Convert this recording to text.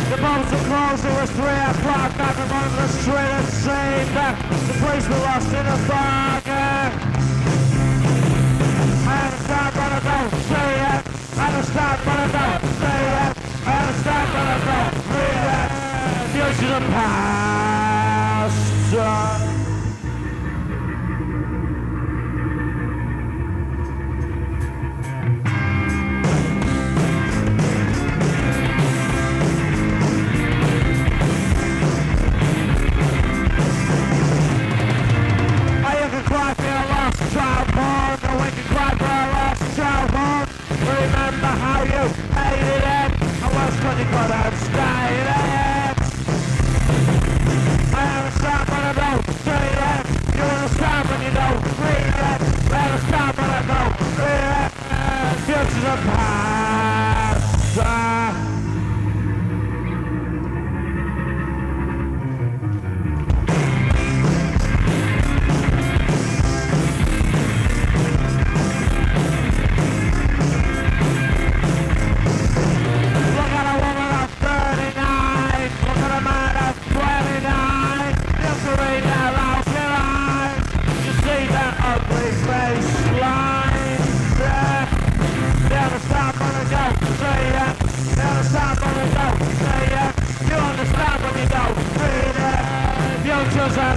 The pubs were closed, it was 3 o'clock. Back on the street, it seemed that the police were lost in a fog. And it's not gonna go, say it. And it's not gonna go, say it. And it's not gonna go, read it. Future the past. Remember how you hated it? I was when you got outstayed it. I understand when I don't say it. You understand when you don't read it. I understand when I don't read it. Future's a past. Just